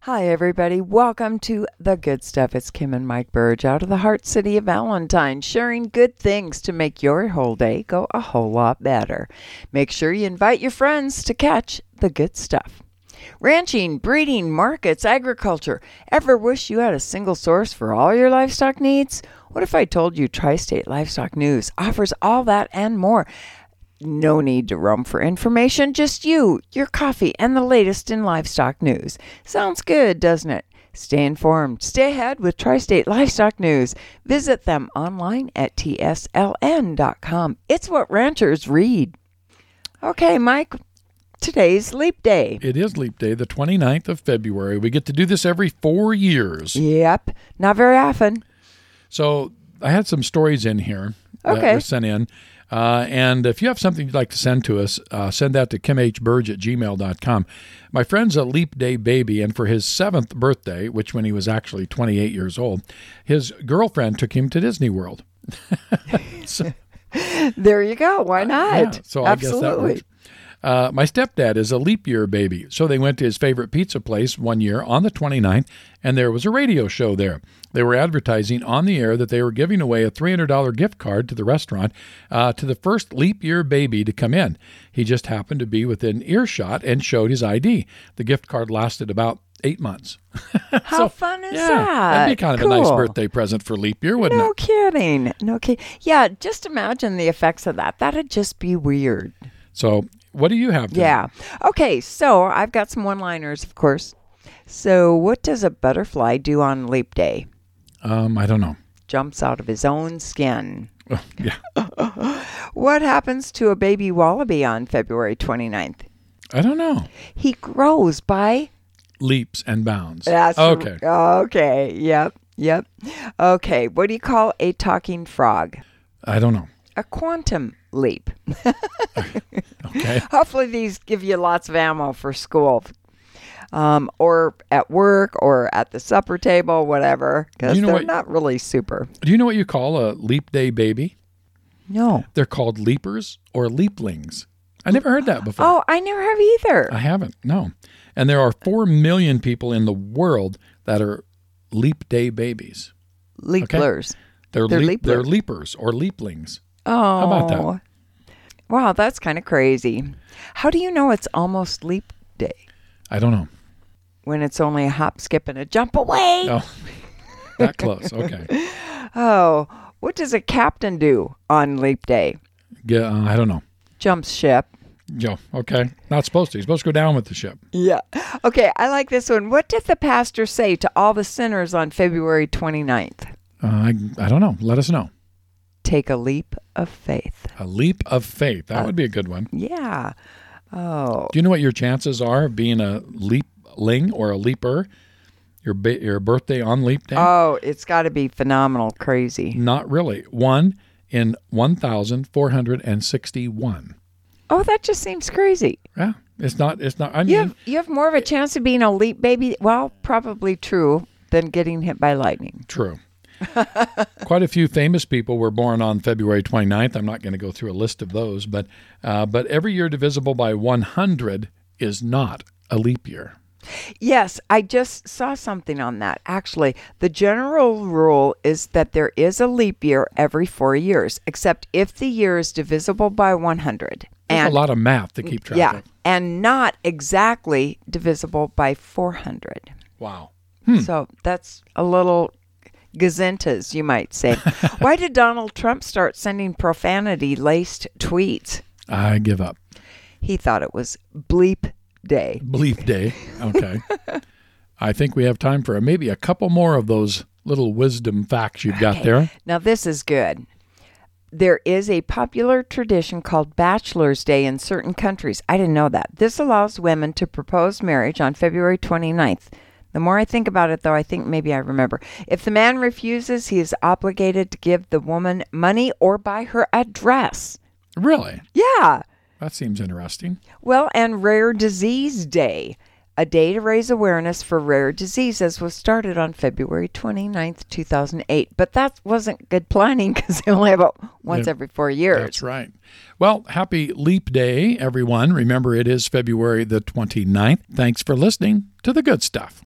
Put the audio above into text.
Hi, everybody. Welcome to The Good Stuff. It's Kim and Mike Burge out of the Heart City of Valentine, sharing good things to make your whole day go a whole lot better. Make sure you invite your friends to catch the good stuff. Ranching, breeding, markets, agriculture. Ever wish you had a single source for all your livestock needs? What if I told you Tri-State Livestock News offers all that and more? No need to roam for information, just you, your coffee, and the latest in livestock news. Sounds good, doesn't it? Stay informed. Stay ahead with Tri-State Livestock News. Visit them online at tsln.com. It's what ranchers read. Okay, Mike, today's Leap Day. It is Leap Day, the 29th of February. We get to do this every 4 years. Yep, not very often. So I had some stories in here that were sent in. And if you have something you'd like to send to us, send that to kimhburge@gmail.com. My friend's a Leap Day baby, and for his 7th birthday, which when he was actually 28 years old, his girlfriend took him to Disney World. So, there you go. Why not? Yeah, so I guess that works. My stepdad is a leap year baby, so they went to his favorite pizza place one year on the 29th, and there was a radio show there. They were advertising on the air that they were giving away a $300 gift card to the restaurant to the first leap year baby to come in. He just happened to be within earshot and showed his ID. The gift card lasted about 8 months. How fun is that? That'd be kind of a nice birthday present for leap year, wouldn't it? No kidding. No kidding. Yeah, just imagine the effects of that. That'd just be weird. So what do you have today? Yeah. Okay, so I've got some one-liners, of course. So what does a butterfly do on Leap Day? I don't know. Jumps out of his own skin. Oh, yeah. What happens to a baby wallaby on February 29th? I don't know. He grows by leaps and bounds. That's okay. Okay. Yep. Okay. What do you call a talking frog? I don't know. A quantum leap. Okay. Hopefully these give you lots of ammo for school. Or at work or at the supper table, whatever, because they're not really super. Do you know what you call a Leap Day baby? No. They're called leapers or leaplings. I never heard that before. Oh, I never have either. I haven't, no. And there are 4 million people in the world that are Leap Day babies. Leaplers. Okay? They're leapers or leaplings. Oh. How about that? Wow, that's kind of crazy. How do you know it's almost Leap Day? I don't know. When it's only a hop, skip, and a jump away. Oh, that close. Okay. Oh, what does a captain do on Leap Day? Yeah, I don't know. Jumps ship. Joe, okay. Not supposed to. He's supposed to go down with the ship. Yeah. Okay, I like this one. What did the pastor say to all the sinners on February 29th? I don't know. Let us know. Take a leap of faith. A leap of faith. That would be a good one. Yeah. Oh. Do you know what your chances are of being a leapling or a leaper? Your birthday on Leap Day? Oh, it's got to be phenomenal, crazy. Not really. 1 in 1,461. Oh, that just seems crazy. Yeah, it's not. I mean, you have more of a chance of being a leap baby. Well, probably true, than getting hit by lightning. True. Quite a few famous people were born on February 29th. I'm not going to go through a list of those, but every year divisible by 100 is not a leap year. Yes, I just saw something on that. Actually, the general rule is that there is a leap year every 4 years, except if the year is divisible by 100. That's a lot of math to keep track of. And not exactly divisible by 400. Wow. So that's a little gazintas, you might say. Why did Donald Trump start sending profanity-laced tweets? I give up. He thought it was Bleep Day. Bleep Day. Okay. I think we have time for maybe a couple more of those little wisdom facts you've got there. Now, this is good. There is a popular tradition called Bachelor's Day in certain countries. I didn't know that. This allows women to propose marriage on February 29th. The more I think about it, though, I think maybe I remember. If the man refuses, he is obligated to give the woman money or buy her a dress. Really? Yeah. That seems interesting. Well, and Rare Disease Day, a day to raise awareness for rare diseases, was started on February 29th, 2008. But that wasn't good planning because they only have it once every 4 years. That's right. Well, happy Leap Day, everyone. Remember, it is February the 29th. Thanks for listening to The Good Stuff.